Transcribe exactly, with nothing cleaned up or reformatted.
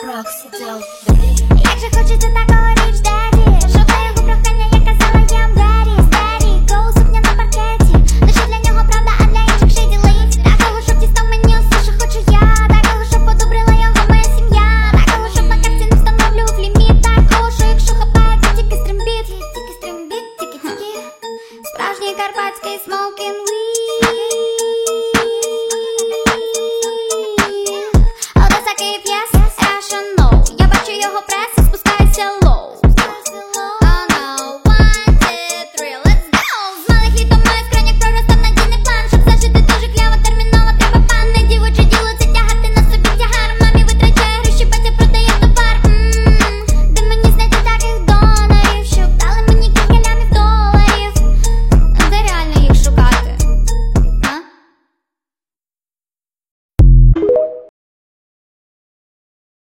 Як же хочеться такого річ, даді, щоб на його прохання я казала, я am daddy.